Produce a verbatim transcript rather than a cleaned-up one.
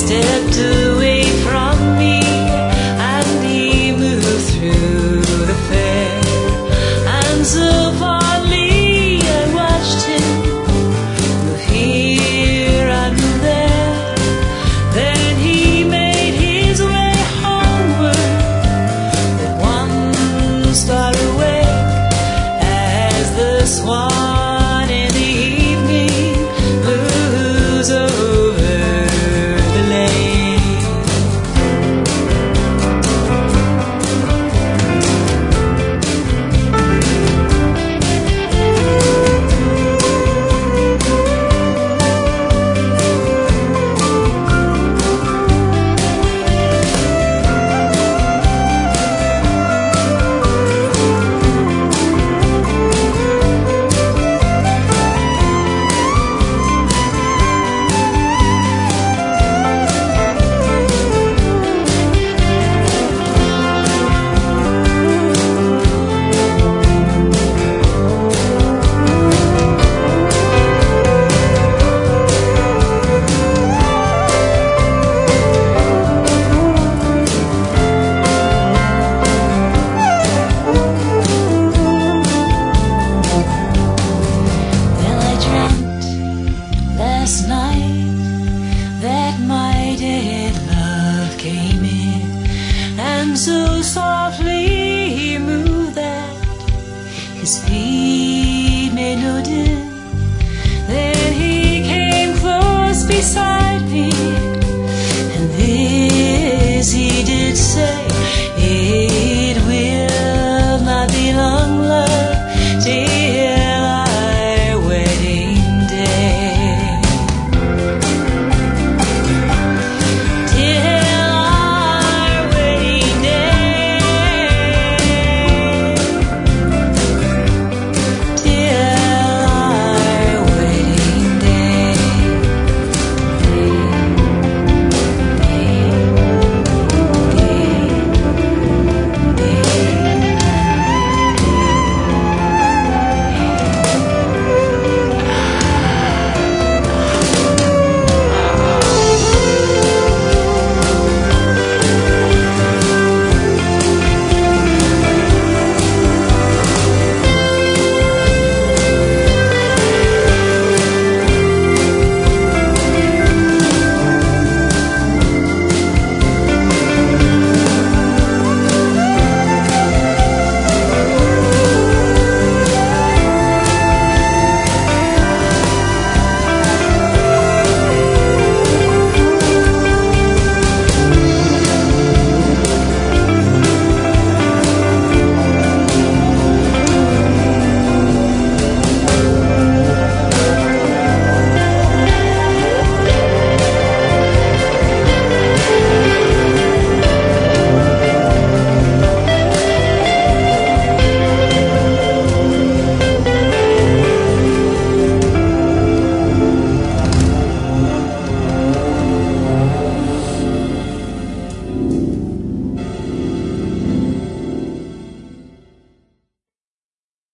stepped away from me, and he moved through the fair, and so fondly I watched him move here and move there. Then he made his way homeward with one star awake, as the swan in the evening moves over the lake. Last night that my dead love came in, and so softly he moved that his feet made no din. Then he came close beside